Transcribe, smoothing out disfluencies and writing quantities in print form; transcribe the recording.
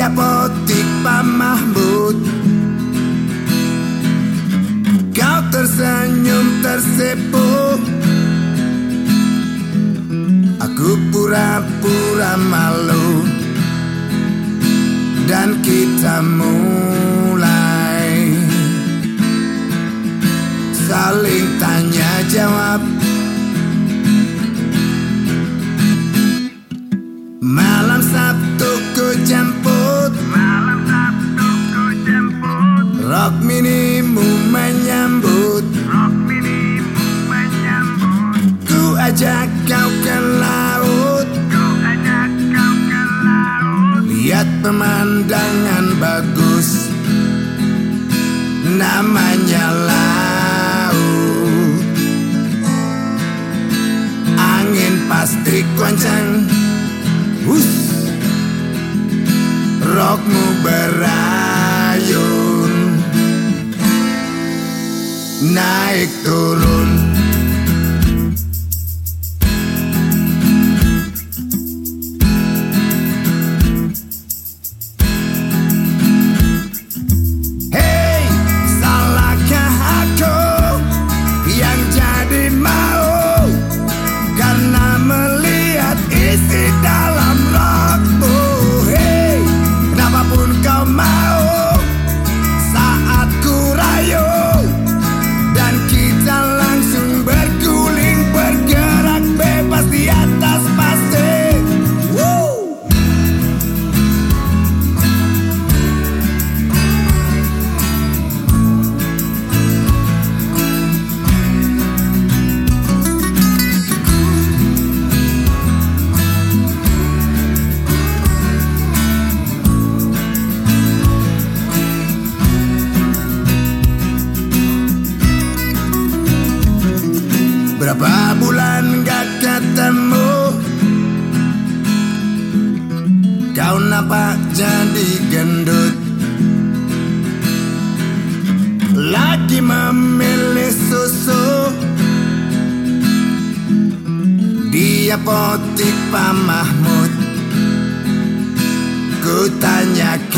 apotik Pak Mahmud. Kau tersenyum tersipu, aku pura-pura malu, dan kita mulai saling tanya jawab. Malam Sabtu ku jemput, Rock minimu menyambut, ku ajak kau ke laut, lihat pemandangan bagus, namanya laut. Angin pasti kencang, rockmu berayun, naik turun. Hey, salahkah aku yang jadi mau karena melihat isi dalam rockmu? Hey, kenapapun kau mau saat ku rayu, dan kita langsung berguling, bergerak bebas di atas pasir. Woo! Berapa bulan gak ketemu, kau nampak jadi gendut, lagi memilih susu di apotik Pak Mahmud. Ku tanya